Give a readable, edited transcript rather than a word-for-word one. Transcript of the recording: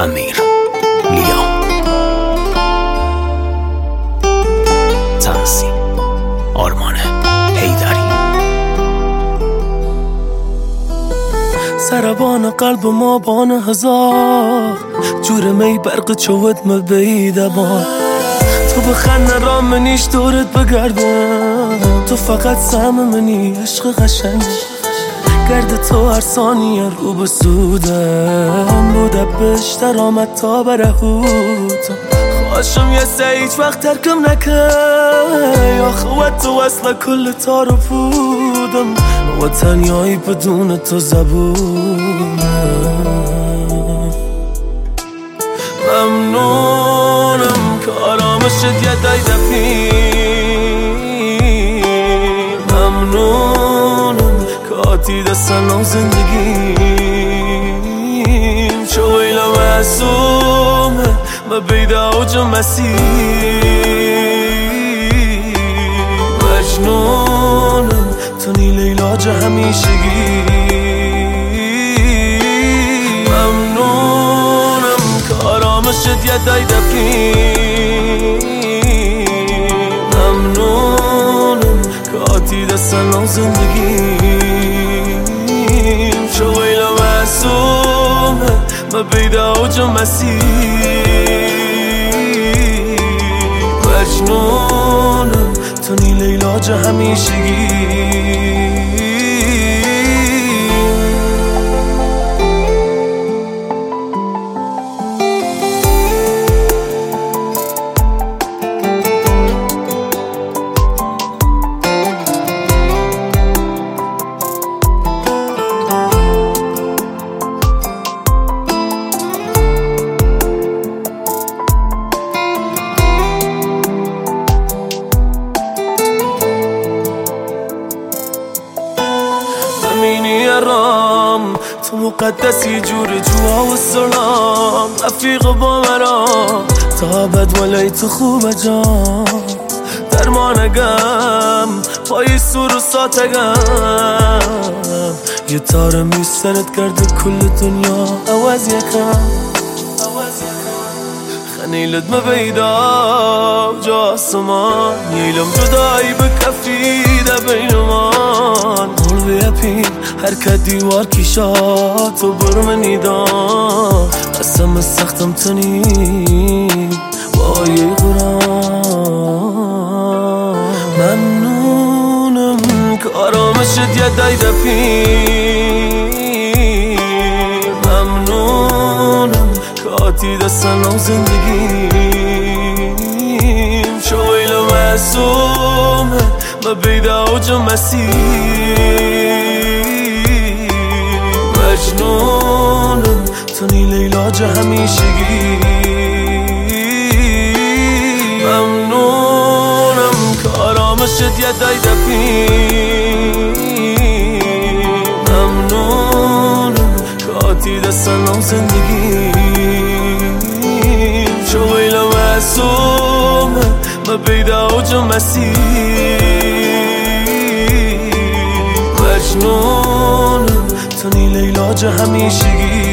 امیر لیا، تنظیم آرمان حیدری. سربان قلب ما بان هزار جور می برق چوت مبیده بان. تو بخند را منیش دورت بگردم، تو فقط سهم منی عشق قشنگ. گرد تو هر ثانیه رو بسودم، بوده بشتر آمد تا برهوتم. خواشم یه هیچ وقت ترکم نکن، یا خوات تو اصلا کل تارو بودم و تنیایی بدون تو زبونم. ممنونم که آرامشت یه دفی، ممنونم که آتی دستن زندگیم. شو ویلا معصومه ما بید اوج مسیح، مجنونم تو نیل علاج همیشگی. ممنونم که آرامشت یه دفی، ممنونم که آتی دستن زندگیم. شو ویلا معصومه ما بید اوج مسیح، مجنونم تو نیل علاج همیشگی. رام تو مقدسی جور جوا و سلام، رفیق با مرا تا بد ولی تو خوبه جان. درمانگم پای سور و ساتگم، یه تار میسترد کرده کل دنیا عوض یکم. خنیلت مبیدا جا آسمان، ییلم جدایی بکفیده بینمان. قلبی اپین هرکت دیوار کشات و برمنی دان، قسم سختم تنی با یه قرآن. ممنونم که آرامشت یه دفی، ممنونم که آتی دستن زندگیم. شو ویلا معصومه ما بید اوج مسیح، مجنونم تو نیل علاج همیشگی. ممنونم که آرامشت یه دفی، ممنونم که آتی دستن زندگیم. شو ویلا معصومه ما بید اوج مسیح، مجنونم تو نیل علاج همیشگی.